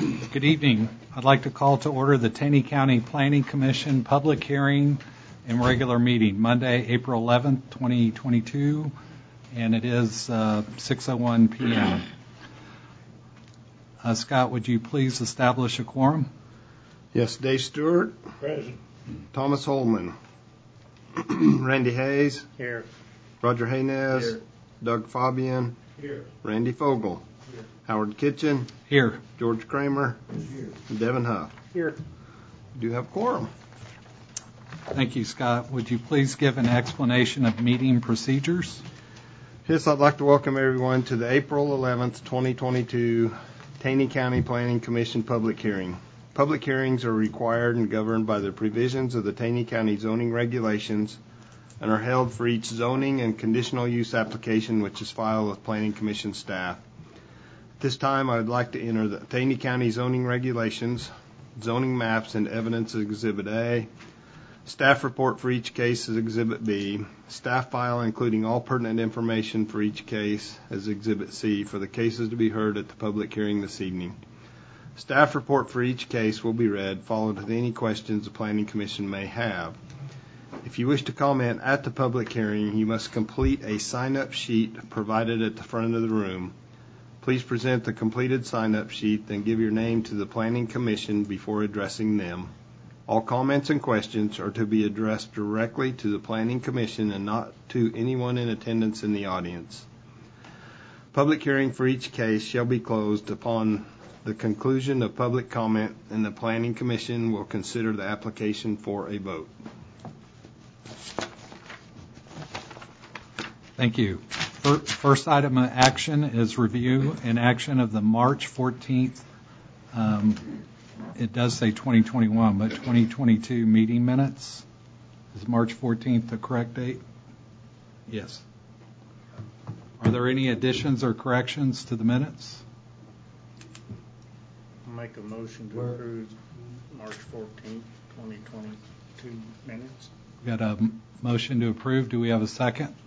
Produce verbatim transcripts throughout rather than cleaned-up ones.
Good evening. I'd like to call to order the Taney County Planning Commission public hearing and regular meeting, Monday, April eleventh, twenty twenty-two, and it is uh, six oh one p.m. Uh, Scott, would you please establish a quorum? Yes, Dave Stewart. Present. Thomas Holman. Randy Hayes. Here. Roger Haynez. Here. Doug Fabian. Here. Randy Fogel. Here. Howard Kitchen. Here. George Kramer. Here. And Devin Huff. Here. We do have a quorum. Thank you, Scott. Would you please give an explanation of meeting procedures? Yes, I'd like to welcome everyone to the April eleventh, twenty twenty-two Taney County Planning Commission public hearing. Public hearings are required and governed by the provisions of the Taney County zoning regulations and are held for each zoning and conditional use application which is filed with Planning Commission staff. At this time, I would like to enter the Taney County zoning regulations, zoning maps, and evidence as Exhibit A. Staff report for each case is Exhibit B. Staff file including all pertinent information for each case as Exhibit C for the cases to be heard at the public hearing this evening. Staff report for each case will be read, followed with any questions the Planning Commission may have. If you wish to comment at the public hearing, you must complete a sign-up sheet provided at the front of the room. Please present the completed sign-up sheet, then give your name to the Planning Commission before addressing them. All comments and questions are to be addressed directly to the Planning Commission and not to anyone in attendance in the audience. Public hearing for each case shall be closed upon the conclusion of public comment, and the Planning Commission will consider the application for a vote. Thank you. First item of action is review and action of the March fourteenth, um, it does say twenty twenty-one, but twenty twenty-two meeting minutes. Is March fourteenth the correct date? Yes. Are there any additions or corrections to the minutes? Make a motion to approve March fourteenth, twenty twenty-two minutes. We got a motion to approve. Do we have a second?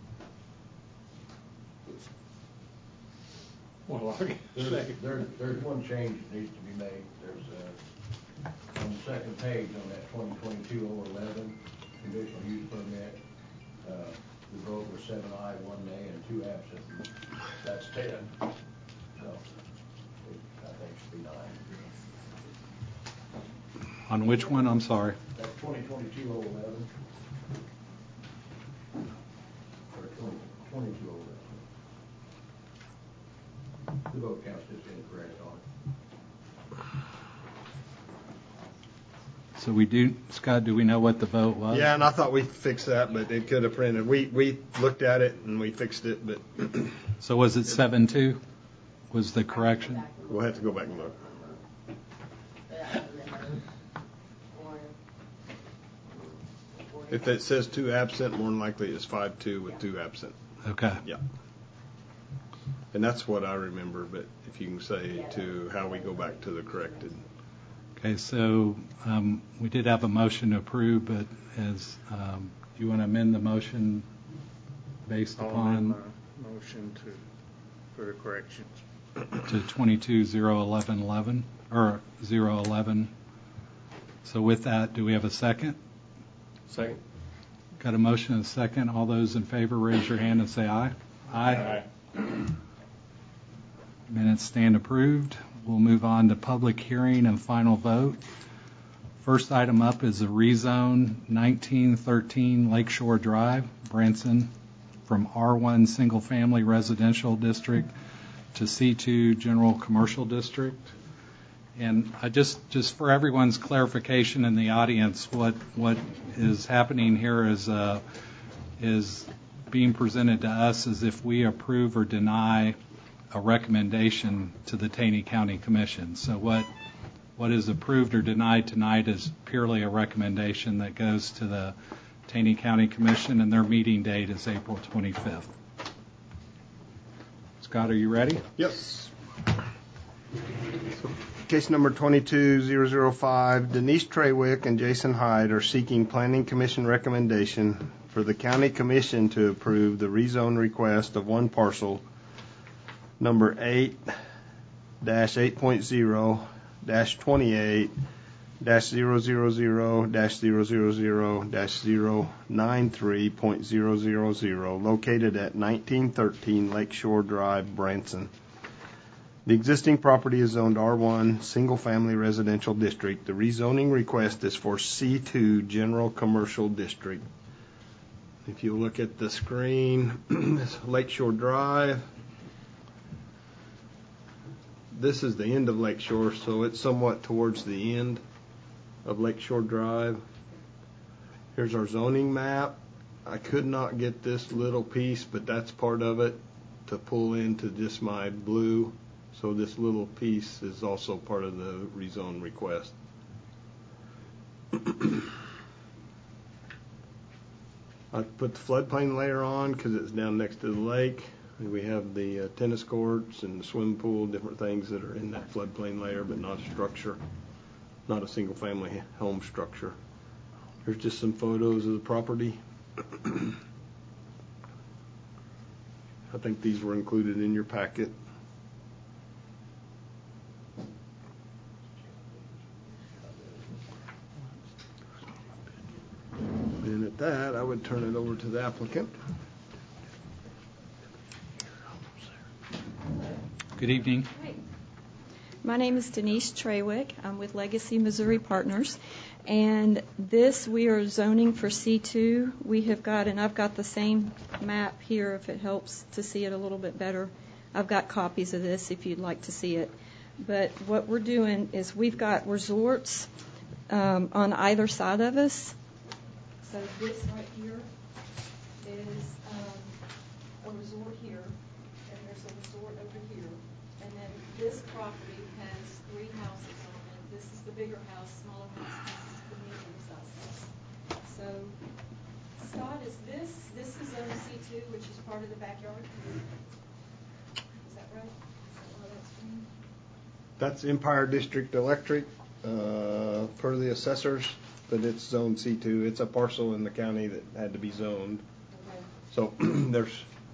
Well, I There's, there, there's one change that needs to be made. There's uh on the second page on that twenty twenty-two oh eleven conditional use permit, uh, the vote was seven aye, one nay, and two absent. That's ten. So it, I think it should be nine. On which one? I'm sorry. That's twenty twenty-two oh eleven. Or twenty twenty-two oh eleven. The vote count's just incorrect on it. So we do, Scott, do we know what the vote was? Yeah, and I thought we fixed that, but it could have printed. We we looked at it and we fixed it, but So was it seven two? Was the correction? we'll have to go back and look. If it says two absent, more than likely it's five two with two absent. Okay. Yeah. And that's what I remember, but if you can say to how we go back to the corrected. Okay, so um, we did have a motion to approve, but as um, do you want to amend the motion based I'll upon amend my motion to for the corrections. to twenty-two oh eleven eleven or oh eleven? So with that, do we have a second? Second. Got a motion and a second. All those in favor, raise your hand and say aye. Aye. Minutes stand approved. We'll move on to public hearing and final vote. First item up is a rezone nineteen thirteen Lakeshore Drive, Branson, from R one Single Family Residential District to C two General Commercial District. And I just, just for everyone's clarification in the audience, what what is happening here is uh, is being presented to us as if we approve or deny a recommendation to the Taney County Commission. So what what is approved or denied tonight is purely a recommendation that goes to the Taney County Commission, and their meeting date is April twenty-fifth. Scott, are you ready? Yes. Case number twenty-two thousand five, Denise Treywick and Jason Hyde are seeking Planning Commission recommendation for the County Commission to approve the rezone request of one parcel, number eight dash eight point zero dash twenty-eight dash zero zero zero dash zero zero zero dash zero nine three point zero zero zero, located at nineteen thirteen Lakeshore Drive, Branson. The existing property is zoned R one, Single Family Residential District. The rezoning request is for C two, General Commercial District. If you look at the screen, it's Lakeshore Drive. This is the end of Lakeshore, so it's somewhat towards the end of Lakeshore Drive. Here's our zoning map. I could not get this little piece, but that's part of it, to pull into just my blue. So this little piece is also part of the rezone request. I put the floodplain layer on because it's down next to the lake. And we have the uh, tennis courts and the swimming pool, different things that are in that floodplain layer, but not a structure, not a single family home structure. Here's just some photos of the property. I think these were included in your packet. And at that, I would turn it over to the applicant. Good evening. Hi. My name is Denise Trawick. I'm with Legacy Missouri Partners. And this, we are zoning for C two. We have got, and I've got the same map here if it helps to see it a little bit better. I've got copies of this if you'd like to see it. But what we're doing is we've got resorts um, on either side of us. So this right here is um, a resort here, and there's a resort over here. And then this property has three houses on it. This is the bigger house, smaller house, this is the medium-sized house. So, Scott, is this, this is zone C two, which is part of the backyard? Is that right? Is that why that's green? That's Empire District Electric, uh, per the assessors, but it's zone C two. It's a parcel in the county that had to be zoned. Okay. So there's,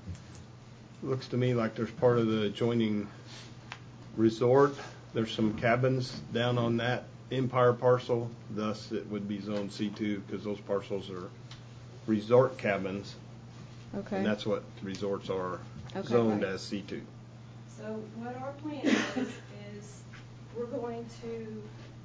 looks to me like there's part of the adjoining resort. There's some cabins down on that Empire parcel, thus it would be zone C two because those parcels are resort cabins. Okay. And that's what resorts are Okay, zoned right. as C two. So what our plan is, is we're going to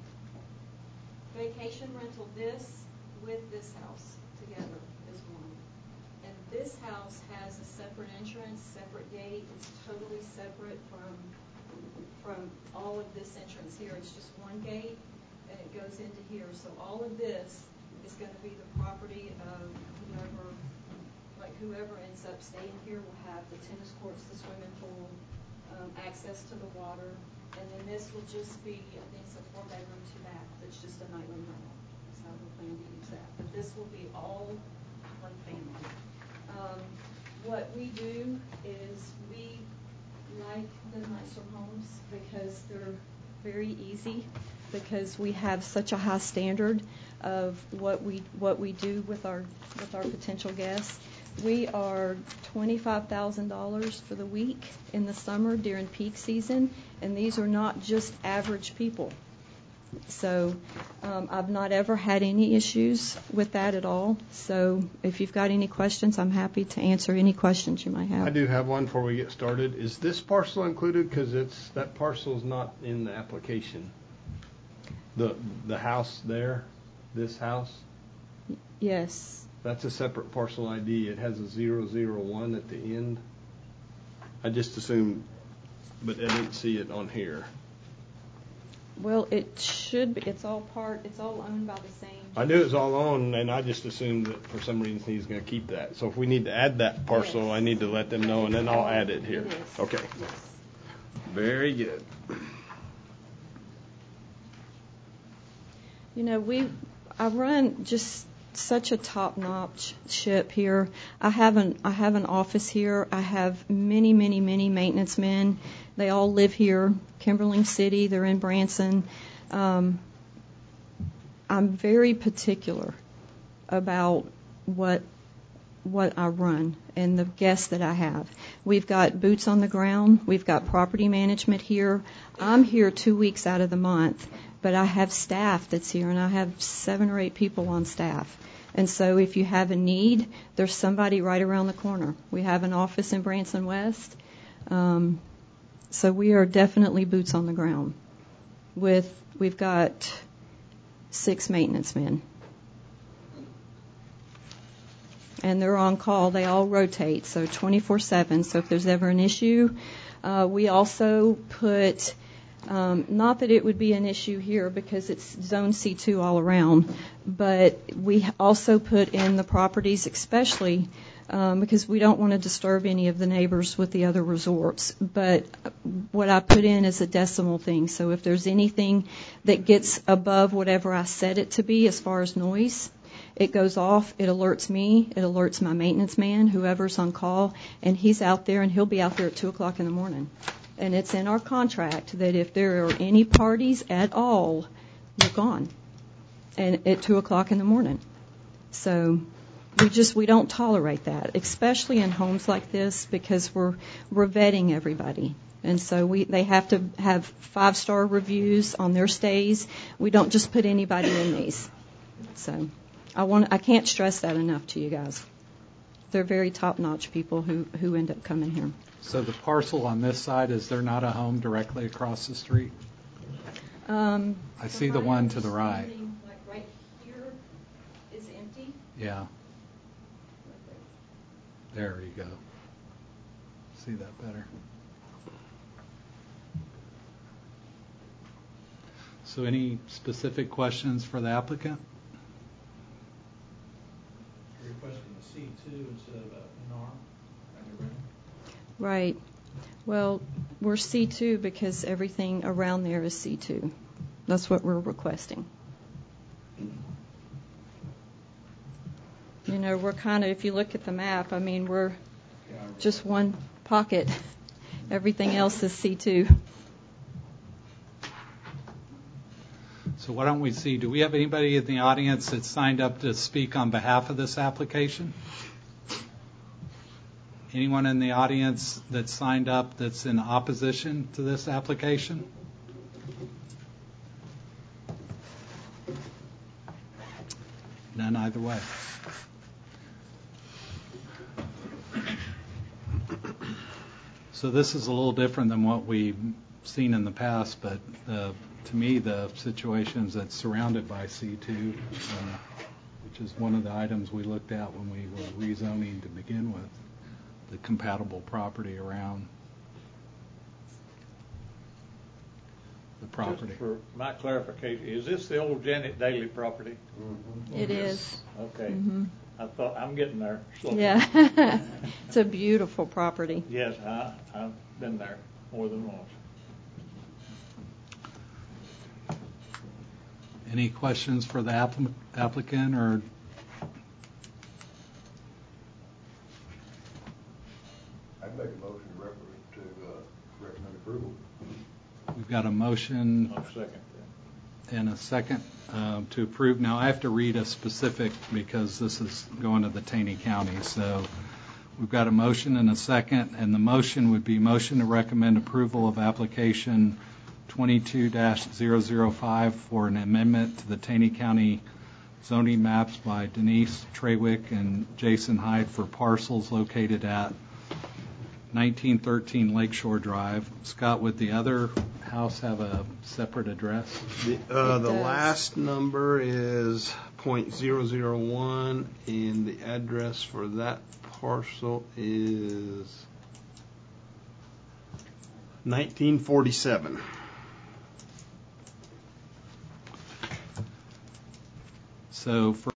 vacation rental this with this house together as one. And this house has a separate entrance, separate gate. It's totally separate from from all of this entrance here. It's just one gate, and it goes into here. So all of this is going to be the property of whoever, like whoever ends up staying here will have the tennis courts, the swimming pool, um, access to the water, and then this will just be, I think it's a four-bedroom, two-bath. It's just a nightly rental. That's how we plan to use that. But this will be all one family. Um, what we do is we like the nicer homes because they're very easy, because we have such a high standard of what we what we do with our with our potential guests. We are twenty-five thousand dollars for the week in the summer during peak season, and these are not just average people. So um, I've not ever had any issues with that at all. So if you've got any questions, I'm happy to answer any questions you might have. I do have one before we get started. Is this parcel included? Because it's that parcel is not in the application. The the house there, this house, Yes. that's a separate parcel I D. It has a zero zero one at the end. I just assumed, but I didn't see it on here. Well, it should be. It's all part. It's all owned by the same. I knew it was all on, and I just assumed that for some reason he's going to keep that. So if we need to add that parcel, Yes. I need to let them know, and then I'll add it here. It is. Okay. Yes. Very good. You know, we. I run just such a top-notch ship here. I have an I have an office here. I have many, many, many maintenance men. They all live here, Kimberling City. They're in Branson. Um, I'm very particular about what what I run and the guests that I have. We've got boots on the ground. We've got property management here. I'm here two weeks out of the month, but I have staff that's here, and I have seven or eight people on staff. And so if you have a need, there's somebody right around the corner. We have an office in Branson West. Um, so we are definitely boots on the ground. With we've got six maintenance men. And they're on call. They all rotate, so twenty-four seven. So if there's ever an issue, uh, we also put, um, not that it would be an issue here because it's zone C two all around, but we also put in the properties, especially um, because we don't want to disturb any of the neighbors with the other resorts. But what I put in is a decimal thing. So if there's anything that gets above whatever I set it to be as far as noise, it goes off, it alerts me, it alerts my maintenance man, whoever's on call, and he's out there, and he'll be out there at two o'clock in the morning. And it's in our contract that if there are any parties at all, you're gone, and at two o'clock in the morning. So we just, we don't tolerate that, especially in homes like this, because we're, we're vetting everybody. And so we, they have to have five-star reviews on their stays. We don't just put anybody in these. So I want, I can't stress that enough to you guys. They're very top-notch people who, who end up coming here. So the parcel on this side, is there not a home directly across the street? Um, I see the one to the right. Like right here is empty. Yeah. There you go. See that better. So any specific questions for the applicant? You're requesting a C two instead of an R? Right. Well, we're C two because everything around there is C two. That's what we're requesting. You know, we're kind of, if you look at the map, I mean, we're just one pocket. Everything else is C two. So why don't we see, do we have anybody in the audience that signed up to speak on behalf of this application? Anyone in the audience that signed up that's in opposition to this application? None either way. So this is a little different than what we've seen in the past, but uh, to me the situation is that's surrounded by C two, uh, which is one of the items we looked at when we were rezoning to begin with, the compatible property around the property. Just for my clarification, is this the old Janet Daly property? Mm-hmm. It is. Okay. Mm-hmm. I thought, I'm getting there slowly. Yeah. It's a beautiful property. Yes, I, I've been there more than once. Any questions for the appli- applicant or? I'd make a motion to recommend, to uh, recommend approval. We've got a motion I'll second that. and a second um, to approve. Now, I have to read a specific because this is going to the Taney County. So we've got a motion and a second, and the motion would be motion to recommend approval of application twenty-two dash zero zero five for an amendment to the Taney County zoning maps by Denise Trawick and Jason Hyde for parcels located at nineteen thirteen Lakeshore Drive. Scott, would the other house have a separate address? The, uh, It the does. last number is point zero zero one, and the address for that parcel is nineteen forty-seven. So for